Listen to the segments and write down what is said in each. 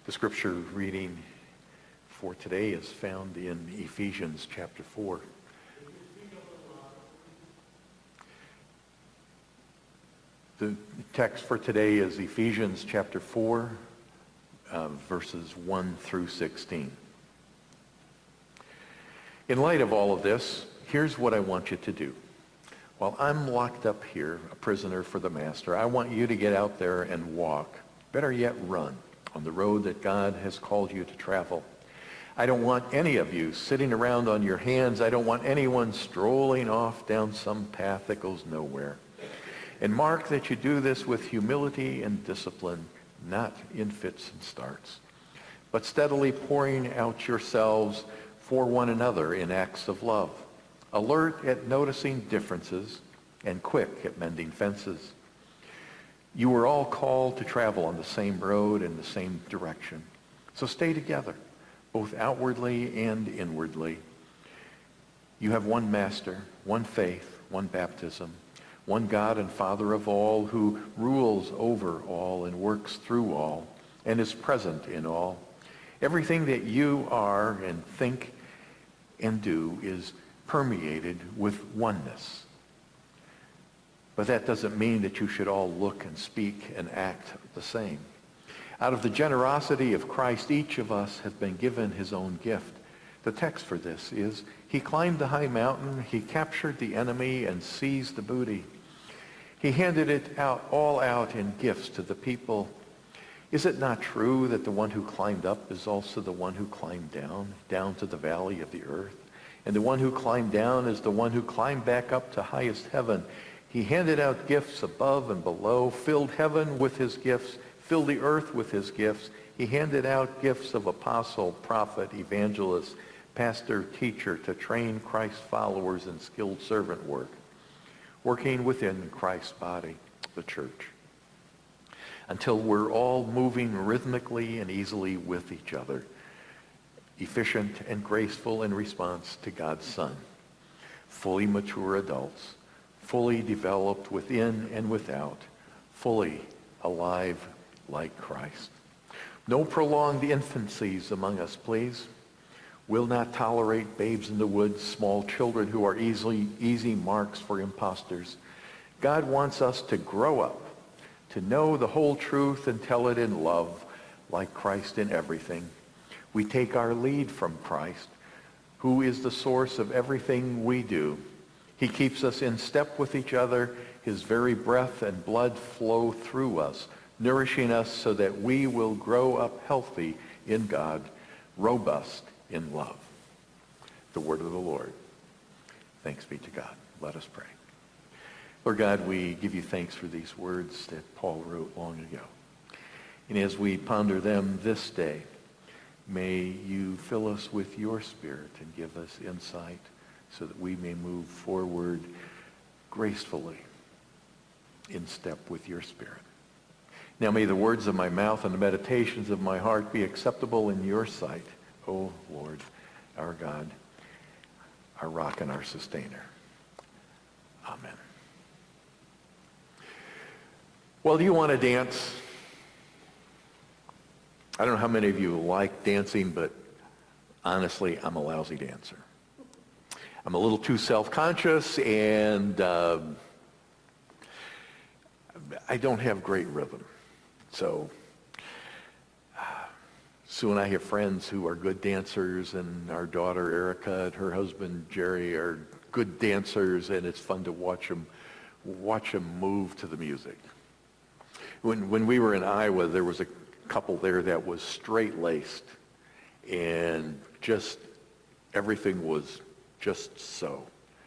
The scripture reading for today is found in Ephesians chapter 4. The text for today is Ephesians chapter 4, verses 1 through 16. In light of all of this, here's what I want you to do. While I'm locked up here, a prisoner for the master, I want you to get out there and walk, better yet run, on the road that God has called you to travel. I don't want any of you sitting around on your hands. I don't want anyone strolling off down some path that goes nowhere. And mark that you do this with humility and discipline, not in fits and starts, but steadily pouring out yourselves for one another in acts of love, alert at noticing differences and quick at mending fences. You were all called to travel on the same road in the same direction. So stay together, both outwardly and inwardly. You have one master, one faith, one baptism, one God and Father of all, who rules over all and works through all and is present in all. Everything that you are and think and do is permeated with oneness. But that doesn't mean that you should all look and speak and act the same. Out of the generosity of Christ, each of us has been given his own gift. The text for this is, he climbed the high mountain, he captured the enemy and seized the booty. He handed it all out in gifts to the people. Is it not true that the one who climbed up is also the one who climbed down to the valley of the earth? And the one who climbed down is the one who climbed back up to highest heaven. He handed out gifts above and below, filled heaven with his gifts, filled the earth with his gifts. He handed out gifts of apostle, prophet, evangelist, pastor, teacher to train Christ's followers in skilled servant work, working within Christ's body, the church, until we're all moving rhythmically and easily with each other, efficient and graceful in response to God's Son, fully mature adults, fully developed within and without, fully alive like Christ. No prolonged infancies among us, please. We'll not tolerate babes in the woods, small children who are easy marks for imposters. God wants us to grow up, to know the whole truth and tell it in love, like Christ in everything. We take our lead from Christ, who is the source of everything we do. He keeps us in step with each other. His very breath and blood flow through us, nourishing us so that we will grow up healthy in God, robust in love. The word of the Lord. Thanks be to God. Let us pray. Lord God, we give you thanks for these words that Paul wrote long ago. And as we ponder them this day, may you fill us with your Spirit and give us insight so that we may move forward gracefully in step with your Spirit. Now may the words of my mouth and the meditations of my heart be acceptable in your sight, O Lord, our God, our rock and our sustainer. Amen. Well, do you want to dance? I don't know how many of you like dancing, but honestly, I'm a lousy dancer. I'm a little too self-conscious, and I don't have great rhythm. So Sue and I have friends who are good dancers, and our daughter Erica and her husband Jerry are good dancers, and it's fun to watch them move to the music. When we were in Iowa, there was a couple there that was straight-laced, and just everything was just so.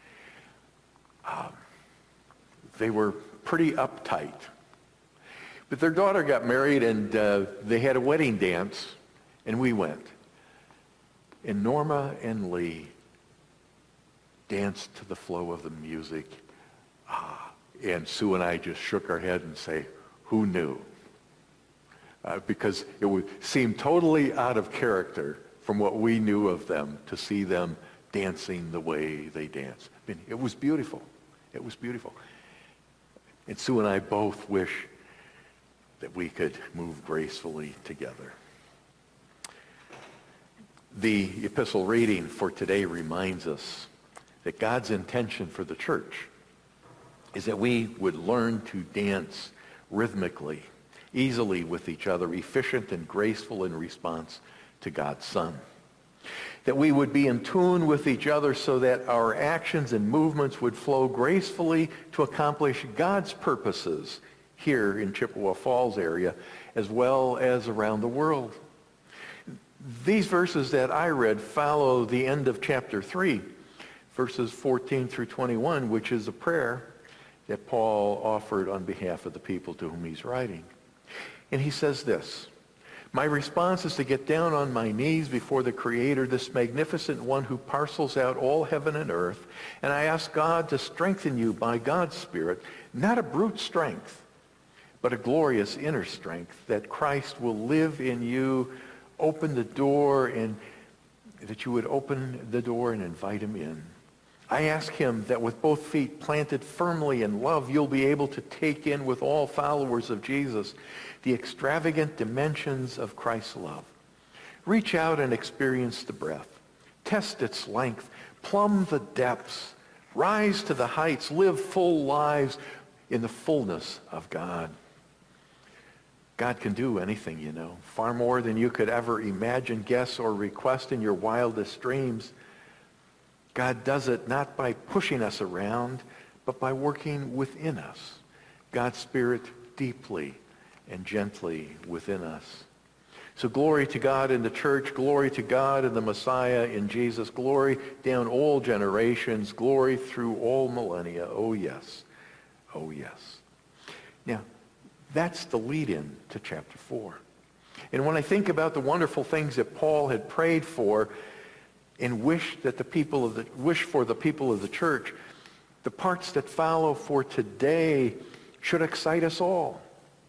They were pretty uptight. But their daughter got married, and they had a wedding dance, and we went. And Norma and Lee danced to the flow of the music. And Sue and I just shook our head and say, who knew? Because it would seem totally out of character from what we knew of them to see them dancing the way they dance. I mean, it was beautiful. It was beautiful. And Sue and I both wish that we could move gracefully together. The epistle reading for today reminds us that God's intention for the church is that we would learn to dance rhythmically, easily with each other, efficient and graceful in response to God's Son. That we would be in tune with each other so that our actions and movements would flow gracefully to accomplish God's purposes here in Chippewa Falls area, as well as around the world. These verses that I read follow the end of chapter 3, verses 14 through 21, which is a prayer that Paul offered on behalf of the people to whom he's writing. And he says this, "My response is to get down on my knees before the Creator, this magnificent one who parcels out all heaven and earth, and I ask God to strengthen you by God's Spirit, not a brute strength, but a glorious inner strength, that Christ will live in you, open the door, and that you would open the door and invite him in. I ask him that with both feet planted firmly in love, you'll be able to take in with all followers of Jesus the extravagant dimensions of Christ's love. Reach out and experience the breadth. Test its length. Plumb the depths. Rise to the heights. Live full lives in the fullness of God." God can do anything, you know, far more than you could ever imagine, guess, or request in your wildest dreams. God does it not by pushing us around, but by working within us. God's Spirit deeply and gently within us. So glory to God in the church, glory to God in the Messiah, in Jesus, glory down all generations, glory through all millennia. Oh yes, oh yes. Now, that's the lead-in to chapter 4. And when I think about the wonderful things that Paul had prayed for and wish for the people of the church, the parts that follow for today should excite us all.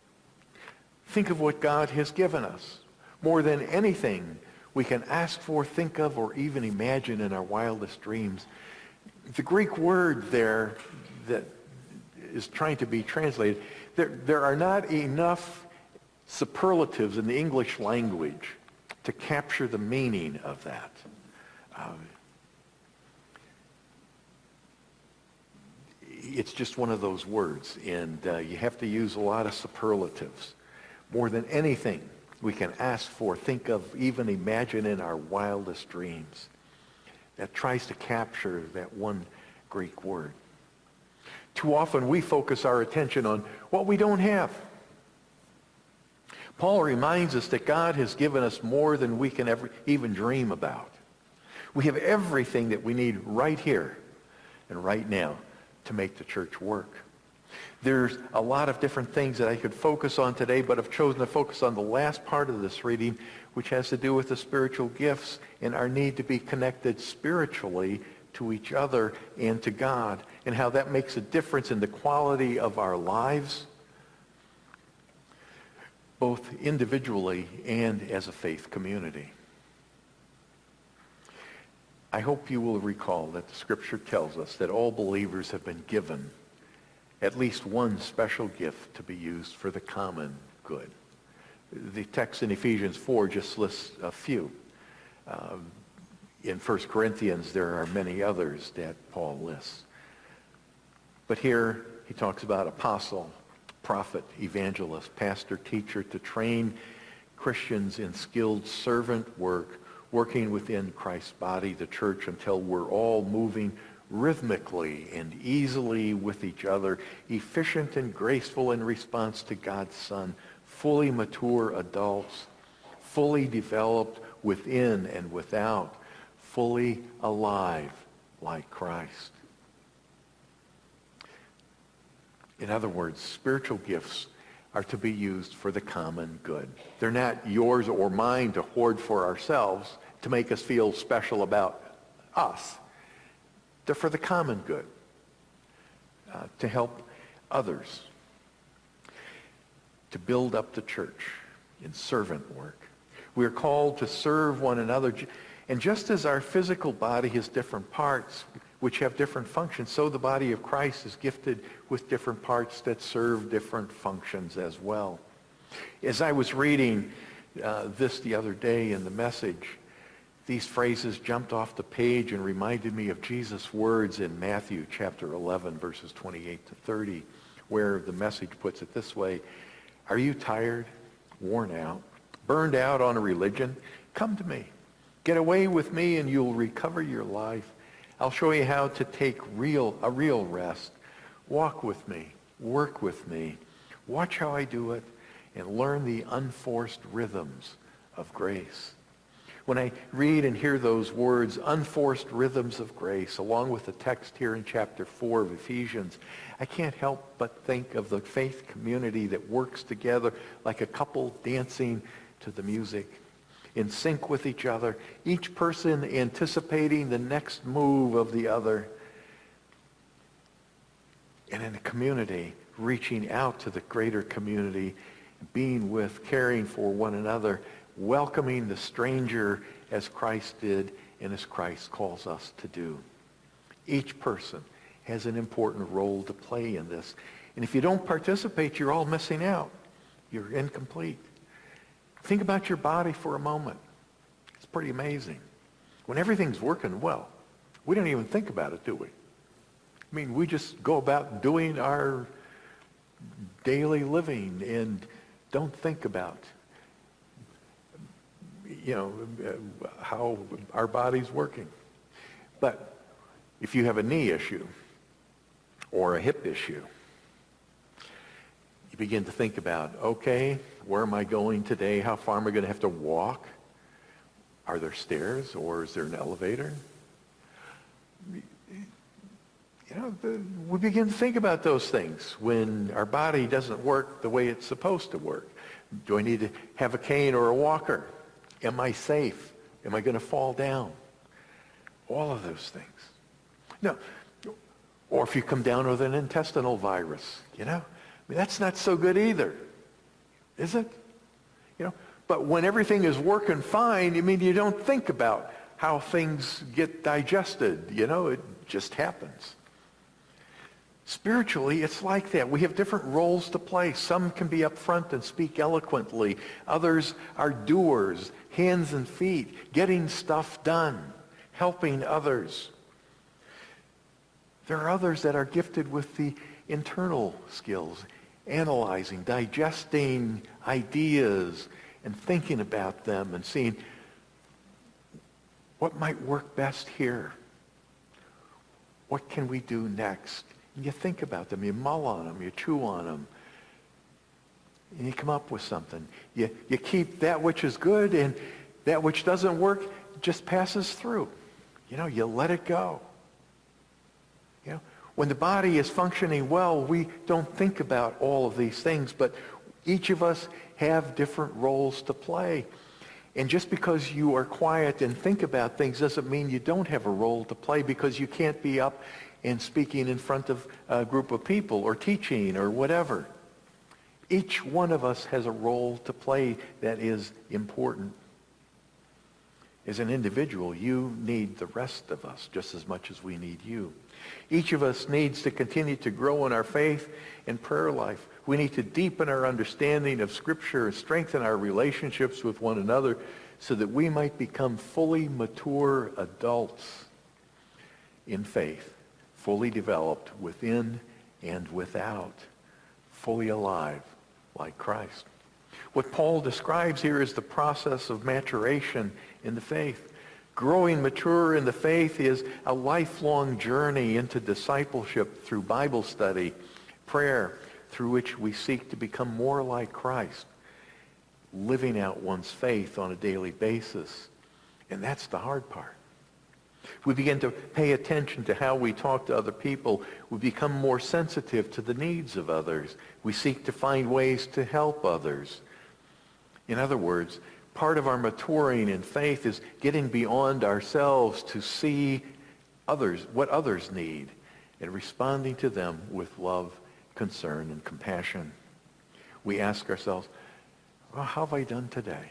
Think of what God has given us. More than anything we can ask for, think of, or even imagine in our wildest dreams. The Greek word there that is trying to be translated, there are not enough superlatives in the English language to capture the meaning of that. It's just one of those words, and you have to use a lot of superlatives. More than anything we can ask for, think of, even imagine in our wildest dreams. That tries to capture that one Greek word. Too often we focus our attention on what we don't have. Paul reminds us that God has given us more than we can ever even dream about. We have everything that we need right here and right now to make the church work. There's a lot of different things that I could focus on today, but I've chosen to focus on the last part of this reading, which has to do with the spiritual gifts and our need to be connected spiritually to each other and to God, and how that makes a difference in the quality of our lives, both individually and as a faith community. I hope you will recall that the Scripture tells us that all believers have been given at least one special gift to be used for the common good. The text in Ephesians 4 just lists a few. In 1 Corinthians, there are many others that Paul lists. But here he talks about apostle, prophet, evangelist, pastor, teacher, to train Christians in skilled servant work, working within Christ's body, the church, until we're all moving rhythmically and easily with each other, efficient and graceful in response to God's Son, fully mature adults, fully developed within and without, fully alive like Christ. In other words, spiritual gifts are to be used for the common good. They're not yours or mine to hoard for ourselves to make us feel special about us. They're for the common good, to help others, to build up the church in servant work. We are called to serve one another. And just as our physical body has different parts which have different functions, so the body of Christ is gifted with different parts that serve different functions as well. As I was reading this the other day in the Message, These phrases jumped off the page and reminded me of Jesus' words in Matthew chapter 11, verses 28 to 30, where the Message puts it this way: are you tired, worn out, burned out on a religion? Come to me. Get away with me and you'll recover your life. I'll show you how to take a real rest. Walk with me. Work with me. Watch how I do it and learn the unforced rhythms of grace. When I read and hear those words, unforced rhythms of grace, along with the text here in chapter 4 of Ephesians, I can't help but think of the faith community that works together like a couple dancing to the music, in sync with each other, each person anticipating the next move of the other, and in a community reaching out to the greater community, being with, caring for one another, welcoming the stranger as Christ did and as Christ calls us to do. Each person has an important role to play in this. And if you don't participate, you're all missing out. You're incomplete. Think about your body for a moment. It's pretty amazing. When everything's working well, we don't even think about it, do we? I mean, we just go about doing our daily living and don't think about how our body's working. But if you have a knee issue or a hip issue, you begin to think about, okay, where am I going today? How far am I going to have to walk? Are there stairs or is there an elevator? We begin to think about those things when our body doesn't work the way it's supposed to work. Do I need to have a cane or a walker? Am I safe? Am I going to fall down? All of those things. No. Or if you come down with an intestinal virus, that's not so good either, is it? But when everything is working fine, you don't think about how things get digested. It just happens. Spiritually, it's like that. We have different roles to play. Some can be up front and speak eloquently. Others are doers, hands and feet, getting stuff done, helping others. There are others that are gifted with the internal skills, analyzing, digesting ideas, and thinking about them and seeing what might work best here. What can we do next? And you think about them, you mull on them, you chew on them, and you come up with something. You keep that which is good, and that which doesn't work just passes through. You let it go. When the body is functioning well, we don't think about all of these things, but each of us have different roles to play. And just because you are quiet and think about things doesn't mean you don't have a role to play, because you can't be up and speaking in front of a group of people or teaching or whatever. Each one of us has a role to play that is important. As an individual, you need the rest of us just as much as we need you. Each of us needs to continue to grow in our faith and prayer life. We need to deepen our understanding of Scripture and strengthen our relationships with one another so that we might become fully mature adults in faith, fully developed within and without, fully alive like Christ. What Paul describes here is the process of maturation in the faith. Growing mature in the faith is a lifelong journey into discipleship through Bible study, prayer, through which we seek to become more like Christ, living out one's faith on a daily basis. And that's the hard part. We begin to pay attention to how we talk to other people. We become more sensitive to the needs of others. We seek to find ways to help others. In other words, part of our maturing in faith is getting beyond ourselves to see others, what others need, and responding to them with love, concern, and compassion. We ask ourselves, well, how have I done today?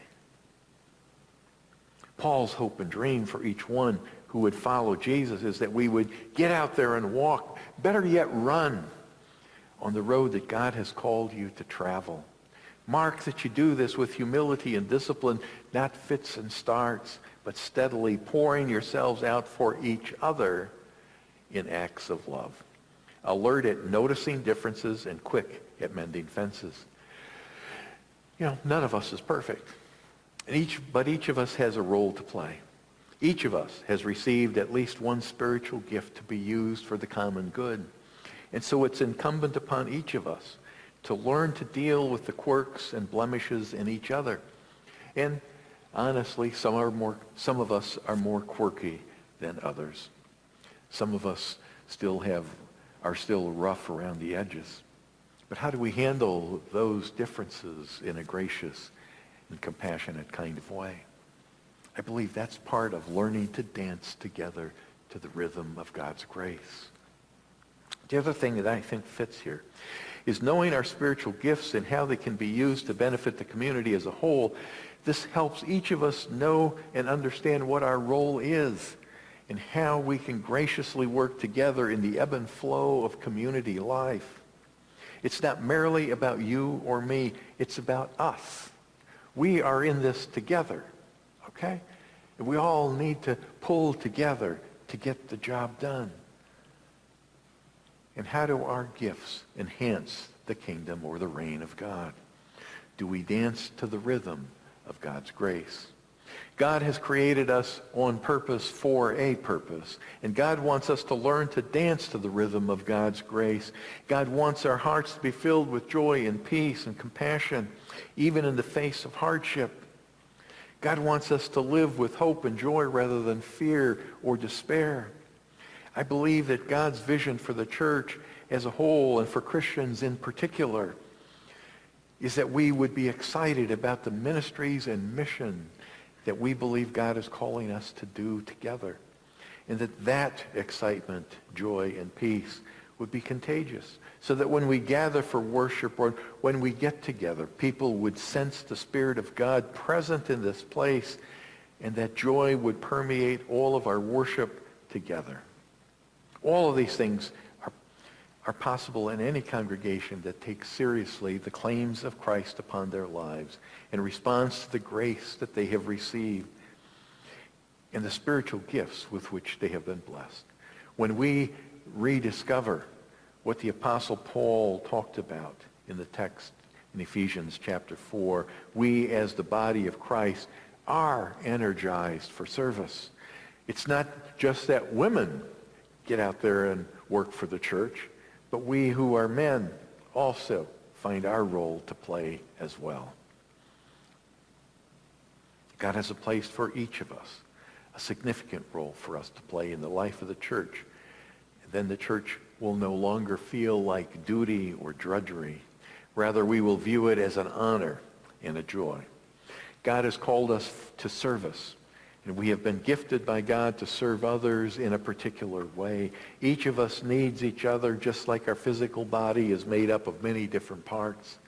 Paul's hope and dream for each one who would follow Jesus is that we would get out there and walk, better yet run, on the road that God has called you to travel. Mark that you do this with humility and discipline, not fits and starts, but steadily pouring yourselves out for each other in acts of love. Alert at noticing differences and quick at mending fences. None of us is perfect. But each of us has a role to play. Each of us has received at least one spiritual gift to be used for the common good. And so it's incumbent upon each of us to learn to deal with the quirks and blemishes in each other. And honestly, some of us are more quirky than others. Some of us are still rough around the edges. But how do we handle those differences in a gracious and compassionate kind of way? I believe that's part of learning to dance together to the rhythm of God's grace. The other thing that I think fits here is knowing our spiritual gifts and how they can be used to benefit the community as a whole. This helps each of us know and understand what our role is and how we can graciously work together in the ebb and flow of community life. It's not merely about you or me. It's about us. We are in this together, okay? And we all need to pull together to get the job done. And how do our gifts enhance the kingdom or the reign of God? Do we dance to the rhythm of God's grace? God has created us on purpose for a purpose. And God wants us to learn to dance to the rhythm of God's grace. God wants our hearts to be filled with joy and peace and compassion, even in the face of hardship. God wants us to live with hope and joy rather than fear or despair. I believe that God's vision for the church as a whole and for Christians in particular is that we would be excited about the ministries and mission that we believe God is calling us to do together. And that excitement, joy, and peace would be contagious. So that when we gather for worship or when we get together, people would sense the Spirit of God present in this place, and that joy would permeate all of our worship together. All of these things are possible in any congregation that takes seriously the claims of Christ upon their lives and responds to the grace that they have received and the spiritual gifts with which they have been blessed. When we rediscover what the Apostle Paul talked about in the text in Ephesians chapter 4, we as the body of Christ are energized for service. It's not just that women get out there and work for the church, but we who are men also find our role to play as well. God has a place for each of us, a significant role for us to play in the life of the church. And then the church will no longer feel like duty or drudgery. Rather, we will view it as an honor and a joy. God has called us to service. And we have been gifted by God to serve others in a particular way. Each of us needs each other, just like our physical body is made up of many different parts.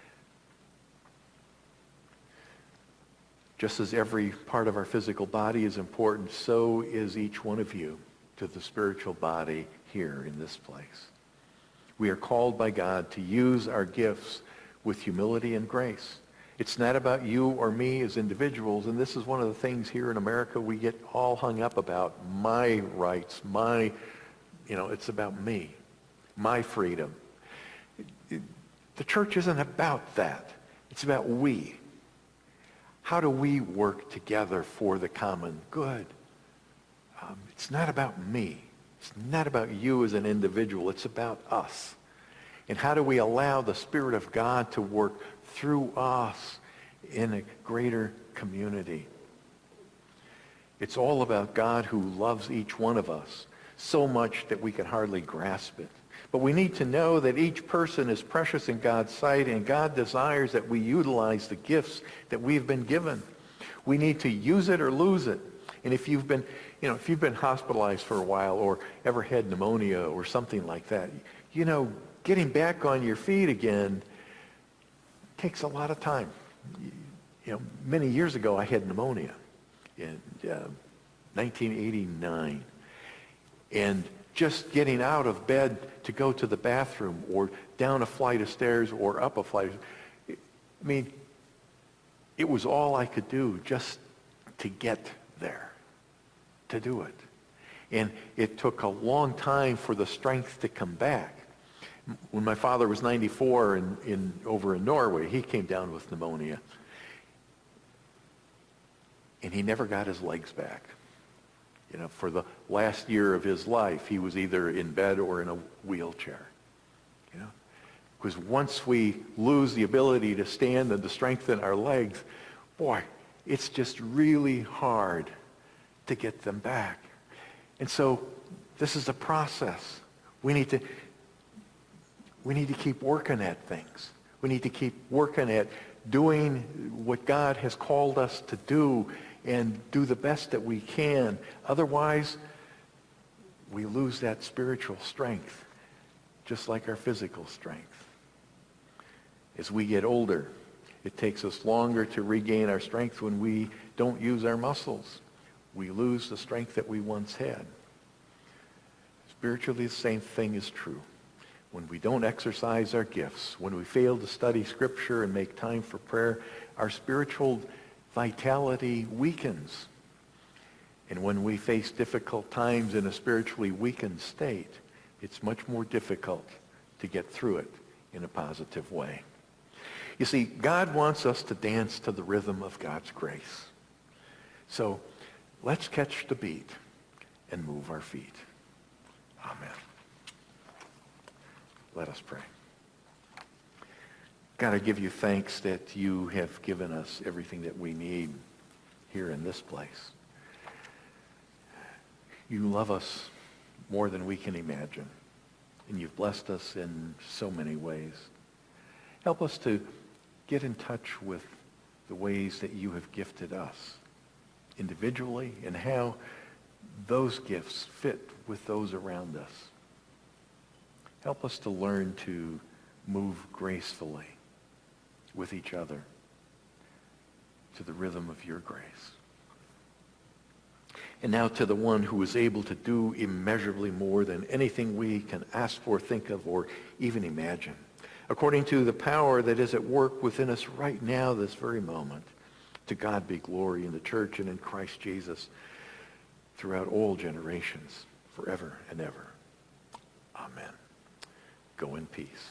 Just as every part of our physical body is important, so is each one of you to the spiritual body here in this place. We are called by God to use our gifts with humility and grace. It's not about you or me as individuals, and this is one of the things here in America we get all hung up about. My rights, it's about me, my freedom. The church isn't about that. It's about we. How do we work together for the common good? It's not about me. It's not about you as an individual. It's about us. And how do we allow the Spirit of God to work through us in a greater community? It's all about God who loves each one of us so much that we can hardly grasp it. But we need to know that each person is precious in God's sight, and God desires that we utilize the gifts that we've been given. We need to use it or lose it. And if you've been hospitalized for a while or ever had pneumonia or something like that, getting back on your feet again takes a lot of time. Many years ago I had pneumonia in 1989. And just getting out of bed to go to the bathroom or down a flight of stairs or up a flight, it was all I could do just to get there to do it. And it took a long time for the strength to come back. When my father was 94 over in Norway, he came down with pneumonia. And he never got his legs back. You know, for the last year of his life, he was either in bed or in a wheelchair. You know, because once we lose the ability to stand and to strengthen our legs, boy, it's just really hard to get them back. And so this is a process. We need to keep working at things. We need to keep working at doing what God has called us to do and do the best that we can. Otherwise, we lose that spiritual strength, just like our physical strength. As we get older, it takes us longer to regain our strength when we don't use our muscles. We lose the strength that we once had. Spiritually, the same thing is true. When we don't exercise our gifts, when we fail to study Scripture and make time for prayer, our spiritual vitality weakens. And when we face difficult times in a spiritually weakened state, it's much more difficult to get through it in a positive way. You see, God wants us to dance to the rhythm of God's grace. So let's catch the beat and move our feet. Amen. Let us pray. God, I give you thanks that you have given us everything that we need here in this place. You love us more than we can imagine, and you've blessed us in so many ways. Help us to get in touch with the ways that you have gifted us individually and how those gifts fit with those around us. Help us to learn to move gracefully with each other to the rhythm of your grace. And now to the one who is able to do immeasurably more than anything we can ask for, think of, or even imagine, according to the power that is at work within us right now, this very moment. To God be glory in the church and in Christ Jesus throughout all generations, forever and ever. Amen. Go in peace.